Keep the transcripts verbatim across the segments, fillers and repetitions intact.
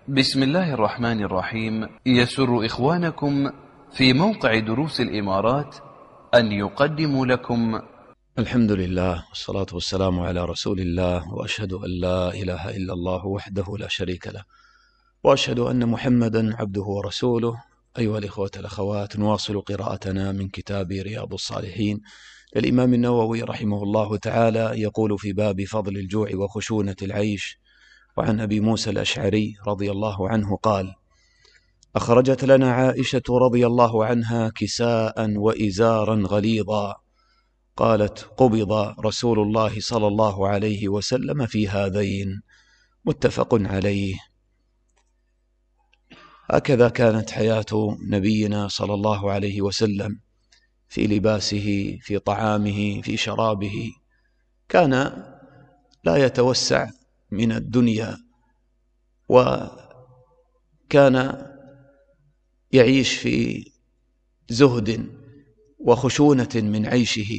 بسم الله الرحمن الرحيم. يسر إخوانكم في موقع دروس الإمارات أن يقدموا لكم الحمد لله والصلاة والسلام على رسول الله، وأشهد أن لا إله إلا الله وحده لا شريك له، وأشهد أن محمدا عبده ورسوله. أيها الإخوة الأخوات، نواصل قراءتنا من كتاب رياض الصالحين للإمام النووي رحمه الله تعالى، يقول في باب فضل الجوع وخشونة العيش: وعن أبي موسى الأشعري رضي الله عنه قال: أخرجت لنا عائشة رضي الله عنها كساء وإزارا غليظا، قالت: قبض رسول الله صلى الله عليه وسلم في هذين. متفق عليه. هكذا كانت حياة نبينا صلى الله عليه وسلم في لباسه، في طعامه، في شرابه. كان لا يتوسع من الدنيا، وكان يعيش في زهد وخشونة من عيشه.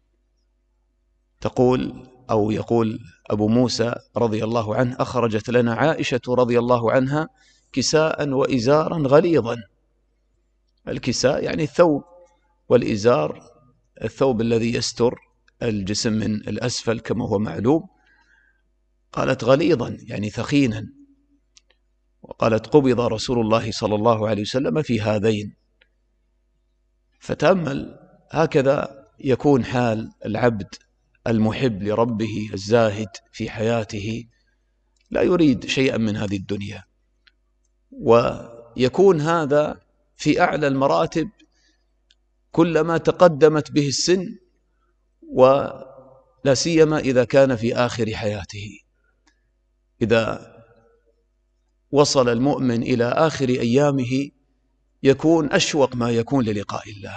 تقول أو يقول أبو موسى رضي الله عنه: أخرجت لنا عائشة رضي الله عنها كساء وإزارا غليظا. الكساء يعني الثوب، والإزار الثوب الذي يستر الجسم من الأسفل كما هو معلوم. قالت غليظا يعني ثخينا، وقالت: قبض رسول الله صلى الله عليه وسلم في هذين. فتأمل، هكذا يكون حال العبد المحب لربه الزاهد في حياته، لا يريد شيئا من هذه الدنيا، ويكون هذا في أعلى المراتب كلما تقدمت به السن، ولا سيما إذا كان في آخر حياته. إذا وصل المؤمن إلى آخر أيامه يكون أشوق ما يكون للقاء الله،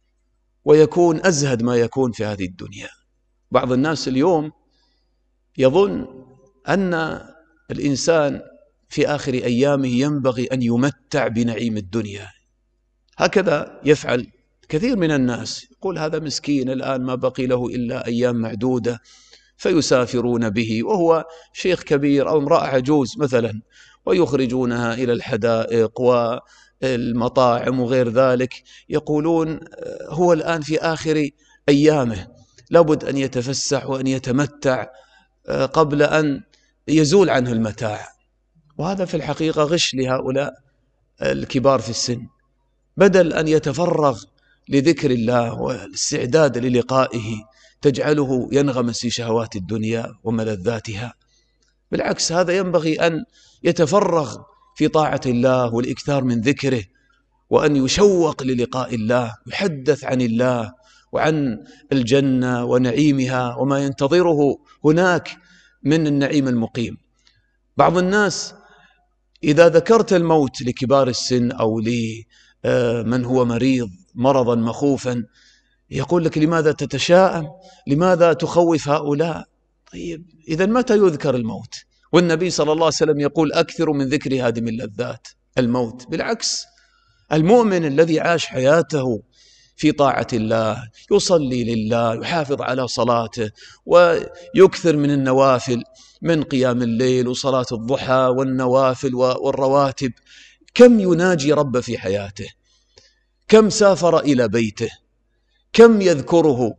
ويكون أزهد ما يكون في هذه الدنيا. بعض الناس اليوم يظن أن الإنسان في آخر أيامه ينبغي أن يمتع بنعيم الدنيا. هكذا يفعل كثير من الناس، يقول: هذا مسكين الآن ما بقي له إلا أيام معدودة، فيسافرون به وهو شيخ كبير أو امرأة عجوز مثلا، ويخرجونها إلى الحدائق والمطاعم وغير ذلك. يقولون هو الآن في آخر أيامه، لابد أن يتفسح وأن يتمتع قبل أن يزول عنه المتاع. وهذا في الحقيقة غش لهؤلاء الكبار في السن. بدل أن يتفرغ لذكر الله والاستعداد للقائه تجعله ينغمس في شهوات الدنيا وملذاتها. بالعكس، هذا ينبغي أن يتفرغ في طاعة الله والإكثار من ذكره، وأن يشوق للقاء الله، يحدث عن الله وعن الجنة ونعيمها وما ينتظره هناك من النعيم المقيم. بعض الناس إذا ذكرت الموت لكبار السن أو لمن هو مريض مرضا مخوفا يقول لك: لماذا تتشاءم؟ لماذا تخوف هؤلاء؟ طيب، إذا متى يذكر الموت؟ والنبي صلى الله عليه وسلم يقول: أكثر من ذكر هادم اللذات الموت. بالعكس، المؤمن الذي عاش حياته في طاعة الله، يصلي لله، يحافظ على صلاته، ويكثر من النوافل من قيام الليل وصلاة الضحى والنوافل والرواتب، كم يناجي رب في حياته، كم سافر إلى بيته، كم يذكره،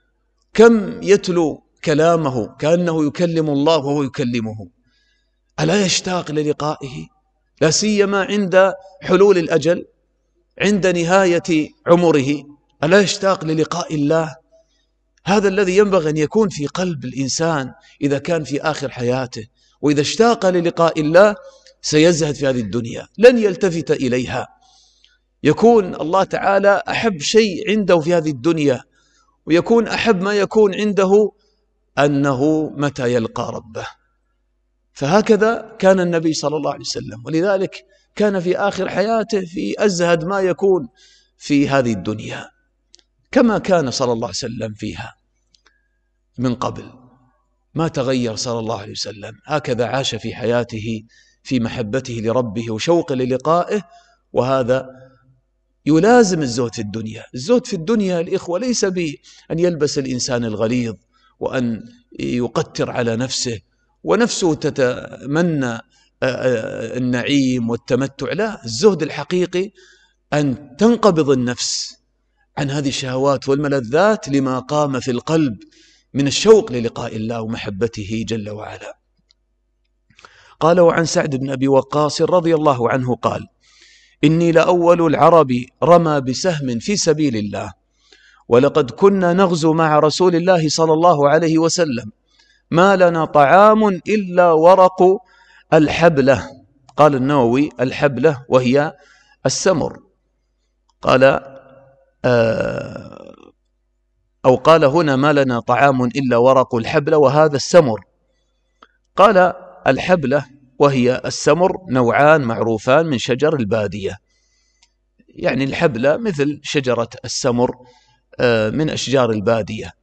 كم يتلو كلامه كأنه يكلم الله وهو يكلمه. ألا يشتاق للقائه؟ لا سيما عند حلول الأجل، عند نهاية عمره، ألا يشتاق للقاء الله؟ هذا الذي ينبغي أن يكون في قلب الإنسان إذا كان في آخر حياته. وإذا اشتاق للقاء الله سيزهد في هذه الدنيا، لن يلتفت إليها. يكون الله تعالى أحب شيء عنده في هذه الدنيا، ويكون أحب ما يكون عنده أنه متى يلقى ربه. فهكذا كان النبي صلى الله عليه وسلم، ولذلك كان في آخر حياته في أزهد ما يكون في هذه الدنيا، كما كان صلى الله عليه وسلم فيها من قبل. ما تغير صلى الله عليه وسلم، هكذا عاش في حياته في محبته لربه وشوق للقائه. وهذا يلازم الزهد في الدنيا. الزهد في الدنيا الإخوة ليس بأن يلبس الإنسان الغليظ وأن يقتر على نفسه ونفسه تتمنى النعيم والتمتع، لا، الزهد الحقيقي أن تنقبض النفس عن هذه الشهوات والملذات لما قام في القلب من الشوق للقاء الله ومحبته جل وعلا. قال: وعن سعد بن أبي وقاص رضي الله عنه قال: إني لأول العرب رمى بسهم في سبيل الله، ولقد كنا نغزو مع رسول الله صلى الله عليه وسلم، ما لنا طعام إلا ورق الحبلة. قال النووي: الحبلة وهي السمر. قال أو قال هنا: ما لنا طعام إلا ورق الحبلة وهذا السمر. قال: الحبلة وهي السمر نوعان معروفان من شجر البادية، يعني الحبلة مثل شجرة السمر من أشجار البادية.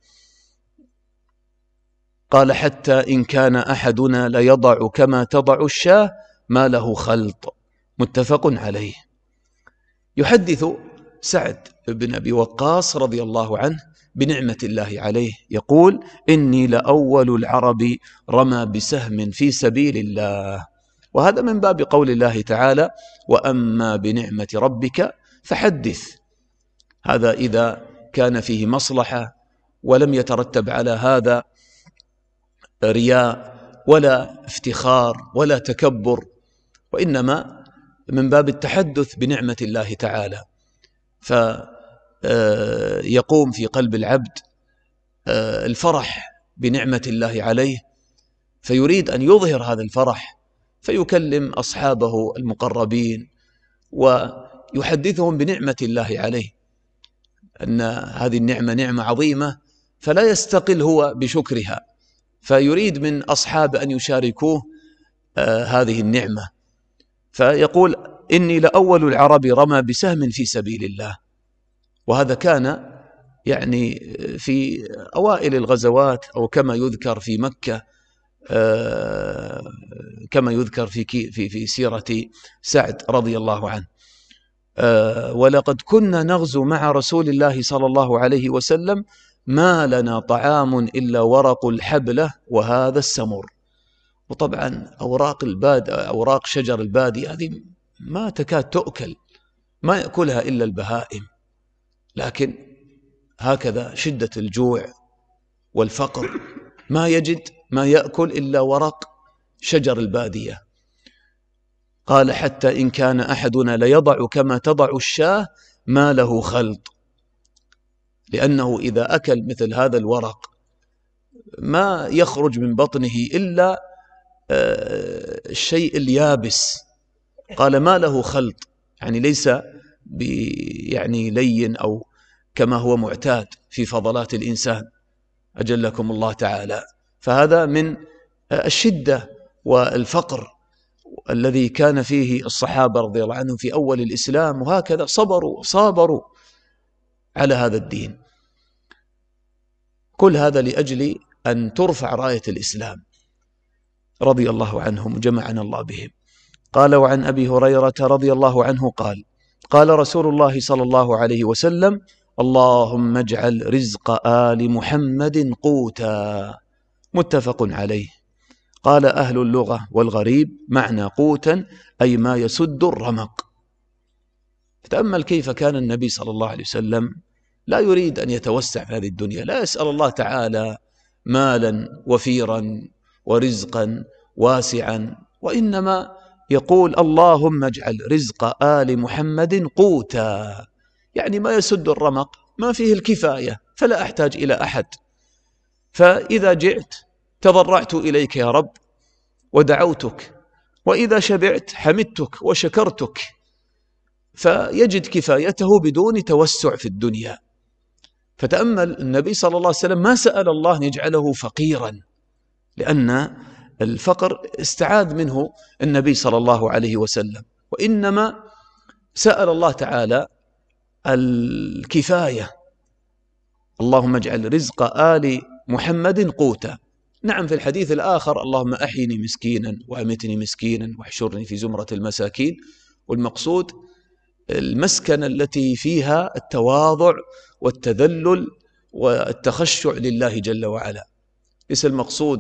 قال: حتى إن كان أحدنا ليضع كما تضع الشاة ما له خلط. متفق عليه. يحدث سعد بن أبي وقاص رضي الله عنه بنعمة الله عليه، يقول: إني لأول العرب رمى بسهم في سبيل الله. وهذا من باب قول الله تعالى: وأما بنعمة ربك فحدث. هذا إذا كان فيه مصلحة ولم يترتب على هذا رياء ولا افتخار ولا تكبر، وإنما من باب التحدث بنعمة الله تعالى، فيقوم في قلب العبد الفرح بنعمة الله عليه، فيريد أن يظهر هذا الفرح، فيكلم أصحابه المقربين ويحدثهم بنعمة الله عليه، أن هذه النعمة نعمة عظيمة، فلا يستقل هو بشكرها، فيريد من أصحاب أن يشاركوه آه هذه النعمة. فيقول: إني لأول العرب رمى بسهم في سبيل الله. وهذا كان يعني في أوائل الغزوات، أو كما يذكر في مكة، آه كما يذكر في, في, في سيرة سعد رضي الله عنه: آه ولقد كنا نغزو مع رسول الله صلى الله عليه وسلم، ما لنا طعام إلا ورق الحبلة وهذا السمر. وطبعا أوراق الباد أوراق شجر البادي هذه ما تكاد تؤكل، ما يأكلها إلا البهائم، لكن هكذا شدة الجوع والفقر ما يجد ما يأكل إلا ورق شجر البادية. قال: حتى إن كان أحدنا ليضع كما تضع الشاة ما له خلط، لأنه إذا أكل مثل هذا الورق ما يخرج من بطنه إلا الشيء اليابس. قال: ما له خلط، يعني ليس يعني لين أو كما هو معتاد في فضلات الإنسان، أجلكم الله تعالى. فهذا من الشدة والفقر الذي كان فيه الصحابة رضي الله عنهم في أول الإسلام، وهكذا صبروا صابروا على هذا الدين. كل هذا لأجل أن ترفع راية الإسلام رضي الله عنهم، جمعنا الله بهم. قال: وعن أبي هريرة رضي الله عنه قال: قال رسول الله صلى الله عليه وسلم: اللهم اجعل رزق آل محمد قوتا. متفق عليه. قال أهل اللغة والغريب: معنى قوتا أي ما يسد الرمق. تأمل كيف كان النبي صلى الله عليه وسلم لا يريد أن يتوسع في هذه الدنيا، لا يسأل الله تعالى مالا وفيرا ورزقا واسعا، وإنما يقول: اللهم اجعل رزق آل محمد قوتا، يعني ما يسد الرمق، ما فيه الكفاية، فلا أحتاج إلى أحد. فإذا جئت تضرعت إليك يا رب ودعوتك، وإذا شبعت حمدتك وشكرتك، فيجد كفايته بدون توسع في الدنيا. فتأمل النبي صلى الله عليه وسلم ما سأل الله أن يجعله فقيرا، لأن الفقر استعاذ منه النبي صلى الله عليه وسلم، وإنما سأل الله تعالى الكفاية: اللهم اجعل رزق آل محمد قوتا. نعم، في الحديث الآخر: اللهم أحيني مسكينا وأمتني مسكينا واحشرني في زمرة المساكين. والمقصود المسكنة التي فيها التواضع والتذلل والتخشع لله جل وعلا، ليس المقصود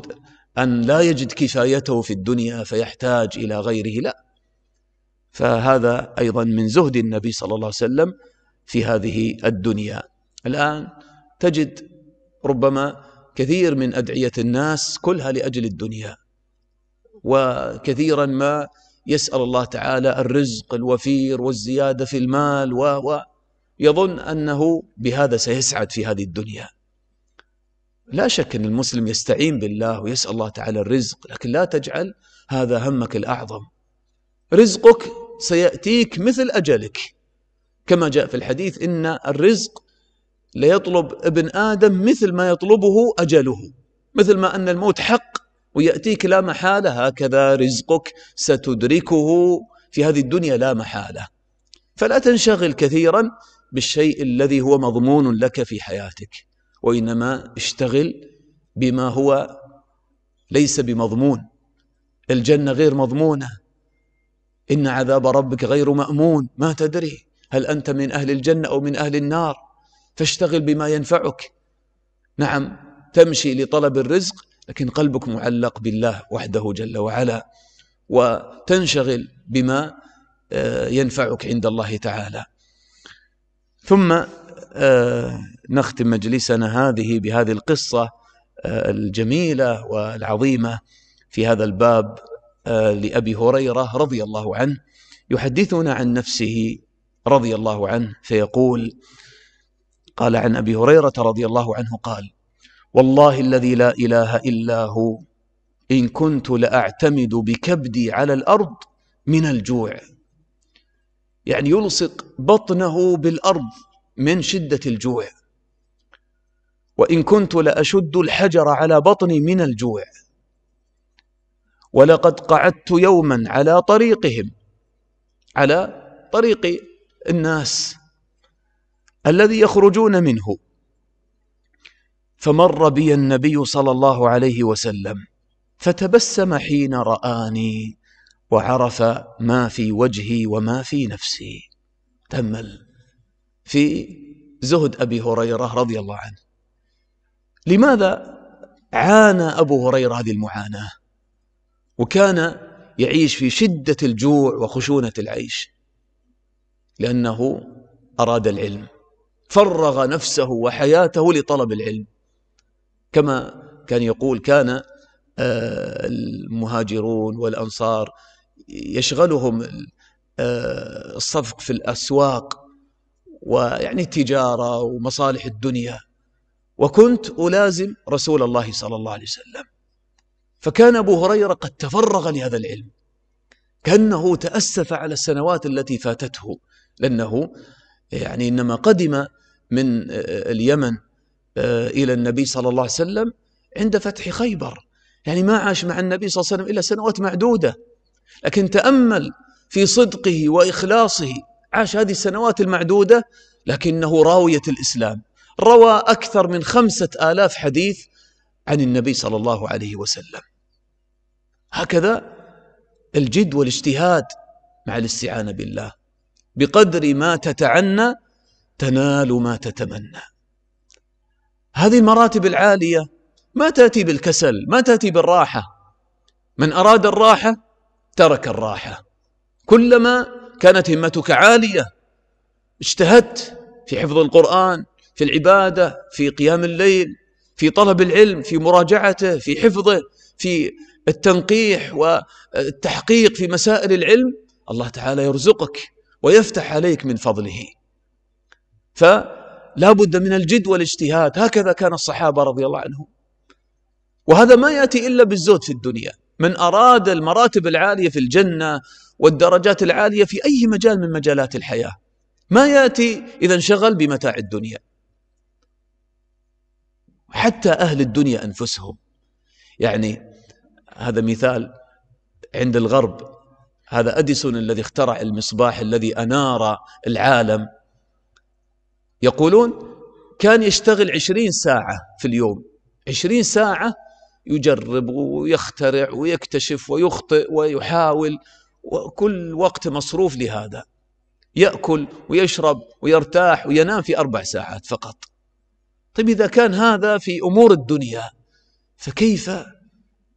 أن لا يجد كفايته في الدنيا فيحتاج إلى غيره، لا. فهذا أيضا من زهد النبي صلى الله عليه وسلم في هذه الدنيا. الآن تجد ربما كثير من أدعية الناس كلها لأجل الدنيا، وكثيرا ما يسأل الله تعالى الرزق الوفير والزيادة في المال، ويظن أنه بهذا سيسعد في هذه الدنيا. لا شك أن المسلم يستعين بالله ويسأل الله تعالى الرزق، لكن لا تجعل هذا همك الأعظم. رزقك سيأتيك مثل أجلك، كما جاء في الحديث إن الرزق ليطلب ابن آدم مثل ما يطلبه أجله، مثل ما أن الموت حق ويأتيك لا محالة، هكذا رزقك ستدركه في هذه الدنيا لا محالة. فلا تنشغل كثيرا بالشيء الذي هو مضمون لك في حياتك، وإنما اشتغل بما هو ليس بمضمون. الجنة غير مضمونة، إن عذاب ربك غير مأمون، ما تدري هل أنت من أهل الجنة أو من أهل النار، فاشتغل بما ينفعك. نعم تمشي لطلب الرزق، لكن قلبك معلق بالله وحده جل وعلا، وتنشغل بما ينفعك عند الله تعالى. ثم نختم مجلسنا هذه بهذه القصة الجميلة والعظيمة في هذا الباب لأبي هريرة رضي الله عنه، يحدثنا عن نفسه رضي الله عنه فيقول: قال عن أبي هريرة رضي الله عنه قال: والله الذي لا إله إلا هو إن كنت لأعتمد بكبدي على الأرض من الجوع. يعني يلصق بطنه بالأرض من شدة الجوع. وإن كنت لأشد الحجر على بطني من الجوع. ولقد قعدت يوما على طريقهم، على طريق الناس الذي يخرجون منه، فمر بي النبي صلى الله عليه وسلم فتبسم حين رآني وعرف ما في وجهي وما في نفسي. تأمل في زهد أبي هريرة رضي الله عنه. لماذا عانى أبو هريرة هذه المعاناة وكان يعيش في شدة الجوع وخشونة العيش؟ لأنه أراد العلم، فرغ نفسه وحياته لطلب العلم. كما كان يقول: كان المهاجرون والأنصار يشغلهم الصفق في الأسواق ويعني التجارة ومصالح الدنيا، وكنت ألازم رسول الله صلى الله عليه وسلم. فكان أبو هريرة قد تفرغ لهذا العلم، كأنه تأسف على السنوات التي فاتته، لأنه يعني إنما قدم من اليمن إلى النبي صلى الله عليه وسلم عند فتح خيبر، يعني ما عاش مع النبي صلى الله عليه وسلم إلا سنوات معدودة، لكن تأمل في صدقه وإخلاصه، عاش هذه السنوات المعدودة لكنه راوية الإسلام، روى أكثر من خمسة آلاف حديث عن النبي صلى الله عليه وسلم. هكذا الجد والاجتهاد مع الاستعانة بالله، بقدر ما تتعنى تنال ما تتمنى. هذه المراتب العالية ما تأتي بالكسل، ما تأتي بالراحة. من أراد الراحة ترك الراحة. كلما كانت همتك عالية، اجتهدت في حفظ القرآن، في العبادة، في قيام الليل، في طلب العلم، في مراجعته، في حفظه، في التنقيح والتحقيق في مسائل العلم، الله تعالى يرزقك ويفتح عليك من فضله. فلا بد من الجد والاجتهاد. هكذا كان الصحابة رضي الله عنهم، وهذا ما يأتي إلا بالزهد في الدنيا. من أراد المراتب العالية في الجنة والدرجات العالية في أي مجال من مجالات الحياة ما يأتي إذا انشغل بمتاع الدنيا. حتى أهل الدنيا أنفسهم، يعني هذا مثال عند الغرب، هذا أديسون الذي اخترع المصباح الذي أنار العالم، يقولون كان يشتغل عشرين ساعة في اليوم، عشرين ساعة يجرب ويخترع ويكتشف ويخطئ ويحاول، وكل وقت مصروف لهذا، يأكل ويشرب ويرتاح وينام في أربع ساعات فقط. طيب إذا كان هذا في أمور الدنيا، فكيف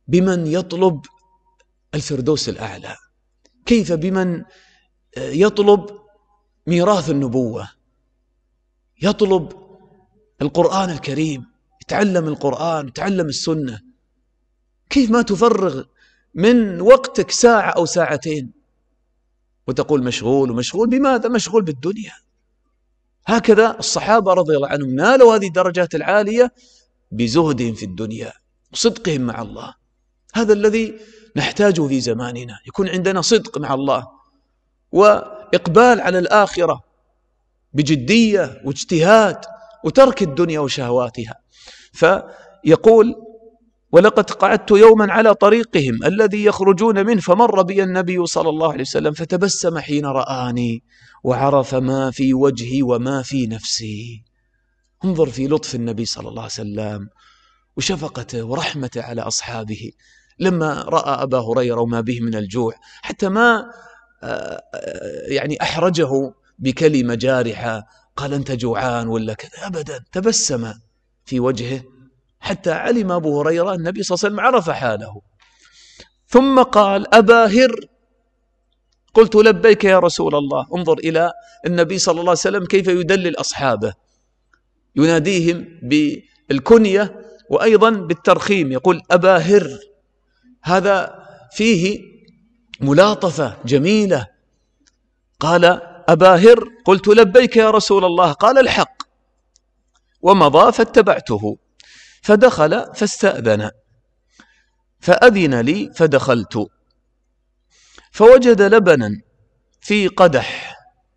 بمن يطلب الفردوس الأعلى، كيف بمن يطلب ميراث النبوة، يطلب القرآن الكريم، يتعلم القرآن، يتعلم السنة، كيف ما تفرغ من وقتك ساعة أو ساعتين وتقول مشغول ومشغول بماذا؟ مشغول بالدنيا. هكذا الصحابة رضي الله عنهم نالوا هذه الدرجات العالية بزهدهم في الدنيا وصدقهم مع الله. هذا الذي نحتاجه في زماننا، يكون عندنا صدق مع الله وإقبال على الآخرة بجدية واجتهاد وترك الدنيا وشهواتها. فيقول: ولقد قعدت يوما على طريقهم الذي يخرجون منه فمر بي النبي صلى الله عليه وسلم فتبسم حين رآني وعرف ما في وجهي وما في نفسي. انظر في لطف النبي صلى الله عليه وسلم وشفقته ورحمته على أصحابه لما رأى أبا هريرة وما به من الجوع، حتى ما يعني أحرجه بكلمة جارحة قال أنت جوعان ولا كذا، أبدا، تبسم في وجهه حتى علم أبو هريرة النبي صلى الله عليه وسلم عرف حاله. ثم قال: أبا هر. قلت: لبيك يا رسول الله. انظر إلى النبي صلى الله عليه وسلم كيف يدلل أصحابه، يناديهم بالكنية وأيضا بالترخيم، يقول أبا هر، هذا فيه ملاطفة جميلة. قال: أبا هر. قلت: لبيك يا رسول الله. قال: الحق. ومضى فاتبعته، فدخل فاستأذن، فأذن لي فدخلت، فوجد لبنا في قدح.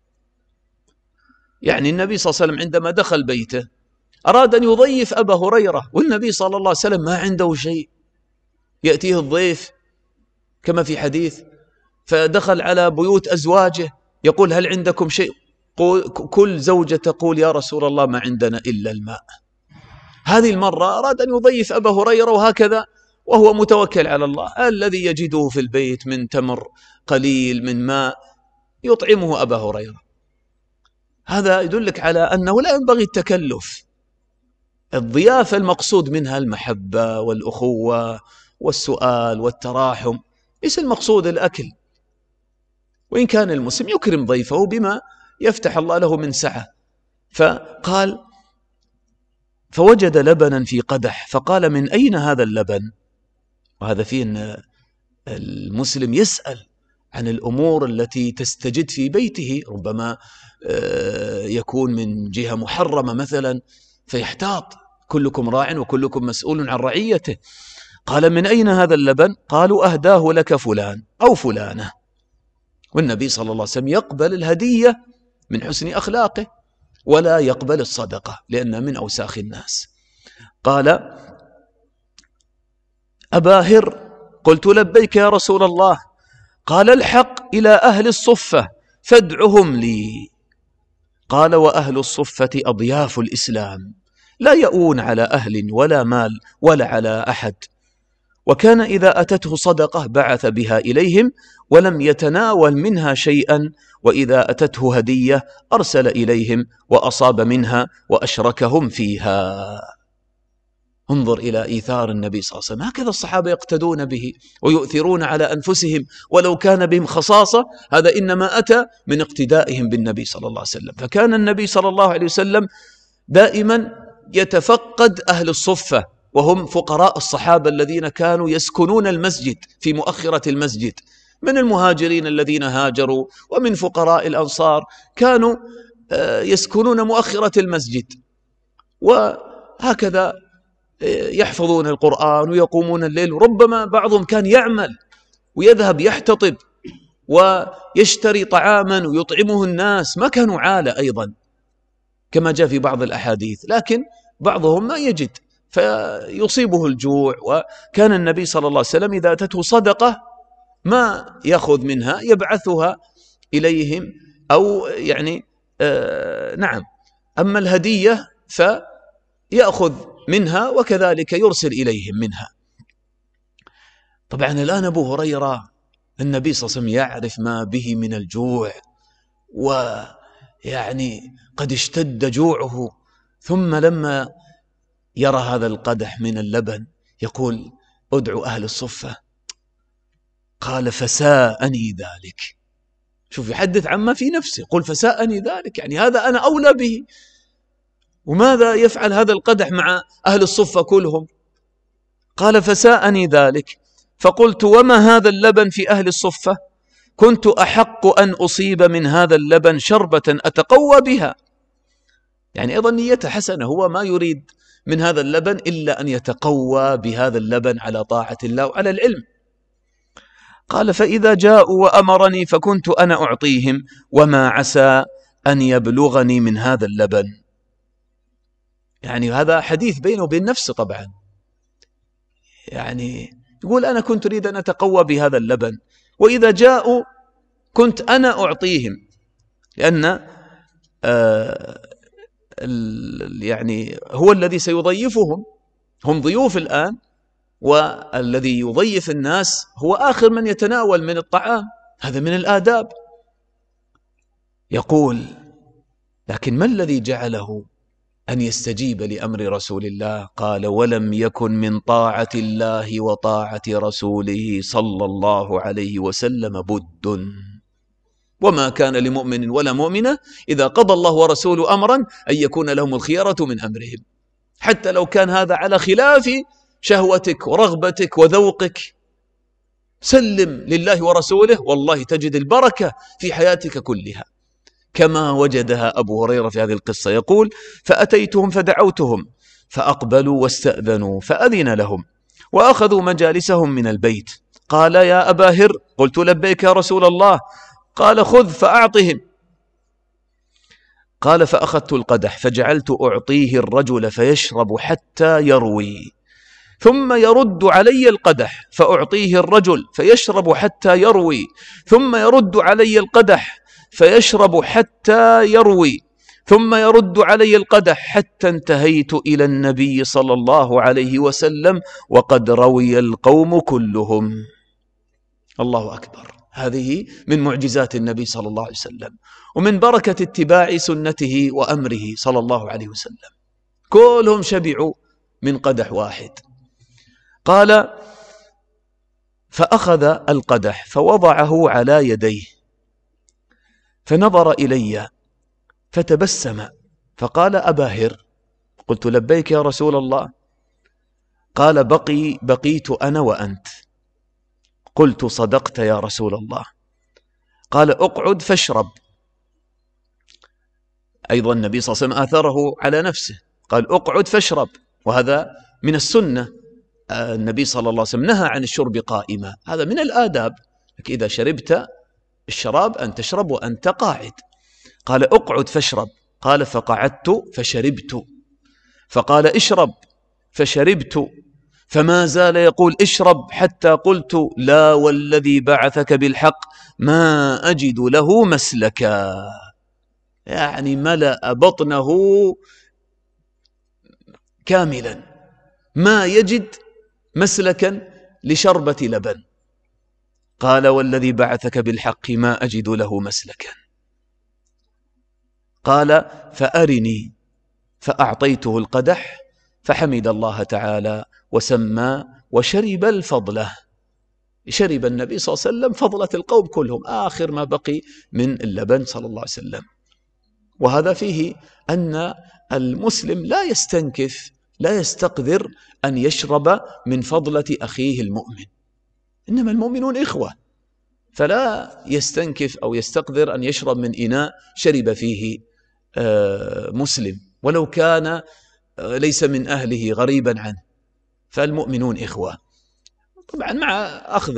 يعني النبي صلى الله عليه وسلم عندما دخل بيته أراد أن يضيف أبا هريرة، والنبي صلى الله عليه وسلم ما عنده شيء. يأتيه الضيف كما في حديث، فدخل على بيوت أزواجه يقول: هل عندكم شيء؟ كل زوجة تقول: يا رسول الله ما عندنا إلا الماء. هذه المرة أراد أن يضيف أبا هريرة، وهكذا وهو متوكل على الله، الذي يجده في البيت من تمر قليل من ماء يطعمه أبا هريرة. هذا يدلك على أنه لا ينبغي التكلف. الضيافة المقصود منها المحبة والأخوة والسؤال والتراحم، ليس المقصود الأكل. وإن كان المسلم يكرم ضيفه بما يفتح الله له من سعة. فقال: فوجد لبنا في قدح، فقال: من أين هذا اللبن؟ وهذا فيه أن المسلم يسأل عن الأمور التي تستجد في بيته، ربما يكون من جهة محرمة مثلا، فيحتاط. كلكم راع وكلكم مسؤول عن رعيته. قال: من أين هذا اللبن؟ قالوا: أهداه لك فلان أو فلانة. والنبي صلى الله عليه وسلم يقبل الهدية من حسن أخلاقه، ولا يقبل الصدقة لأنها من أوساخ الناس. قال: أبا هر. قلت: لبيك يا رسول الله. قال: الحق إلى أهل الصفة فادعهم لي. قال: وأهل الصفة أضياف الإسلام، لا يؤون على أهل ولا مال ولا على أحد، وكان إذا أتته صدقة بعث بها إليهم ولم يتناول منها شيئا، وإذا أتته هدية أرسل إليهم وأصاب منها وأشركهم فيها. انظر إلى إيثار النبي صلى الله عليه وسلم. هكذا الصحابة يقتدون به ويؤثرون على أنفسهم ولو كان بهم خصاصة. هذا إنما أتى من اقتدائهم بالنبي صلى الله عليه وسلم. فكان النبي صلى الله عليه وسلم دائما يتفقد أهل الصفة، وهم فقراء الصحابة الذين كانوا يسكنون المسجد في مؤخرة المسجد، من المهاجرين الذين هاجروا ومن فقراء الأنصار، كانوا يسكنون مؤخرة المسجد، وهكذا يحفظون القرآن ويقومون الليل. ربما بعضهم كان يعمل ويذهب يحتطب ويشتري طعاما ويطعمه الناس، ما كانوا عالة أيضا كما جاء في بعض الأحاديث، لكن بعضهم ما يجد فيصيبه الجوع. وكان النبي صلى الله عليه وسلم إذا أتته صدقة ما يأخذ منها، يبعثها إليهم، أو يعني آه نعم أما الهدية فيأخذ منها وكذلك يرسل إليهم منها. طبعا الآن أبو هريرة النبي صلى الله عليه وسلم يعرف ما به من الجوع، ويعني قد اشتد جوعه، ثم لما يرى هذا القدح من اللبن يقول: ادعو أهل الصفة. قال فساءني ذلك. شوف، يحدث عما في نفسه، قل فساءني ذلك، يعني هذا أنا أولى به، وماذا يفعل هذا القدح مع أهل الصفة كلهم؟ قال فساءني ذلك، فقلت وما هذا اللبن في أهل الصفة؟ كنت أحق أن أصيب من هذا اللبن شربة أتقوى بها. يعني أيضا نيته حسنة، هو ما يريد من هذا اللبن إلا أن يتقوى بهذا اللبن على طاعة الله وعلى العلم. قال فإذا جاءوا وأمرني فكنت أنا أعطيهم، وما عسى أن يبلغني من هذا اللبن. يعني هذا حديث بينه وبين نفسه طبعا، يعني يقول أنا كنت أريد أن أتقوى بهذا اللبن، وإذا جاءوا كنت أنا أعطيهم، لأن آه يعني هو الذي سيضيفهم، هم ضيوف الآن، والذي يضيف الناس هو آخر من يتناول من الطعام، هذا من الآداب. يقول لكن ما الذي جعله أن يستجيب لأمر رسول الله؟ قال ولم يكن من طاعة الله وطاعة رسوله صلى الله عليه وسلم بد، وما كان لمؤمن ولا مؤمنة إذا قضى الله ورسوله أمرا أن يكون لهم الخيرة من أمرهم، حتى لو كان هذا على خلاف شهوتك ورغبتك وذوقك، سلم لله ورسوله والله تجد البركة في حياتك كلها، كما وجدها أبو هريرة في هذه القصة. يقول فأتيتهم فدعوتهم فأقبلوا واستأذنوا فأذن لهم وأخذوا مجالسهم من البيت. قال يا أبا هر، قلت لبيك يا رسول الله. قال خذ فأعطهم. قال فأخذت القدح فجعلت أعطيه الرجل فيشرب حتى يروي، ثم يرد علي القدح فأعطيه الرجل فيشرب حتى يروي، ثم يرد علي القدح فيشرب حتى يروي، ثم يرد علي القدح حتى انتهيت إلى النبي صلى الله عليه وسلم وقد روي القوم كلهم. الله أكبر. هذه من معجزات النبي صلى الله عليه وسلم، ومن بركة اتباع سنته وأمره صلى الله عليه وسلم، كلهم شبعوا من قدح واحد. قال فأخذ القدح فوضعه على يديه فنظر إلي فتبسم فقال أبا هر. قلت لبيك يا رسول الله. قال بقي بقيت أنا وأنت. قلت صدقت يا رسول الله. قال اقعد فاشرب. أيضا النبي صلى الله عليه وسلم آثره على نفسه، قال اقعد فاشرب، وهذا من السنة. النبي صلى الله عليه وسلم نهى عن الشرب قائما، هذا من الآداب، إذا شربت الشراب أن تشرب وأنت قاعد. قال اقعد فاشرب. قال فقعدت فشربت. فقال اشرب فشربت، فما زال يقول اشرب حتى قلت لا والذي بعثك بالحق ما أجد له مسلكا. يعني ملأ بطنه كاملا، ما يجد مسلكا لشربة لبن. قال والذي بعثك بالحق ما أجد له مسلكا. قال فأرني، فأعطيته القدح فحمد الله تعالى وسمى وشرب الفضلة. شرب النبي صلى الله عليه وسلم فضلة القوم كلهم، آخر ما بقي من اللبن صلى الله عليه وسلم. وهذا فيه أن المسلم لا يستنكف، لا يستقذر أن يشرب من فضلة أخيه المؤمن، إنما المؤمنون إخوة، فلا يستنكف أو يستقذر أن يشرب من إناء شرب فيه مسلم ولو كان ليس من أهله غريبا عنه، فالمؤمنون إخوة. طبعا مع أخذ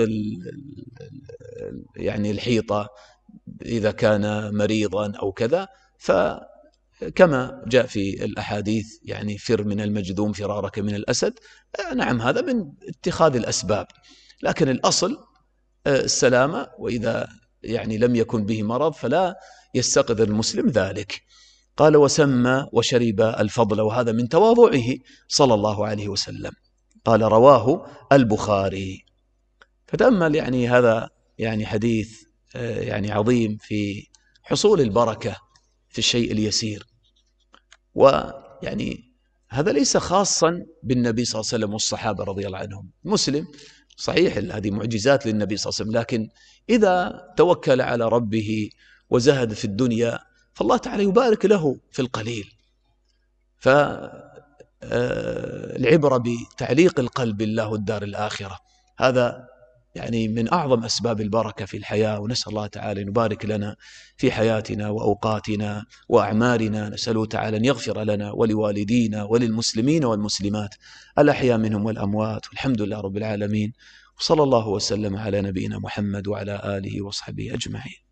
يعني الحيطة إذا كان مريضا أو كذا، فكما جاء في الأحاديث يعني فر من المجذوم فرارك من الأسد، نعم هذا من اتخاذ الأسباب، لكن الأصل السلامة، وإذا يعني لم يكن به مرض فلا يستقذر المسلم ذلك. قال وسمى وشرب الفضل، وهذا من تواضعه صلى الله عليه وسلم. قال رواه البخاري. فتأمل يعني هذا يعني حديث يعني عظيم في حصول البركة في الشيء اليسير، ويعني هذا ليس خاصا بالنبي صلى الله عليه وسلم والصحابة رضي الله عنهم. مسلم صحيح هذه معجزات للنبي صلى الله عليه وسلم، لكن إذا توكل على ربه وزهد في الدنيا فالله تعالى يبارك له في القليل. فالعبرة بتعليق القلب بالله والدار الآخرة، هذا يعني من أعظم أسباب البركة في الحياة. ونسأل الله تعالى أن يبارك لنا في حياتنا وأوقاتنا وأعمارنا. نسأله تعالى أن يغفر لنا ولوالدينا وللمسلمين والمسلمات الأحياء منهم والأموات، والحمد لله رب العالمين، وصلى الله وسلم على نبينا محمد وعلى آله وصحبه أجمعين.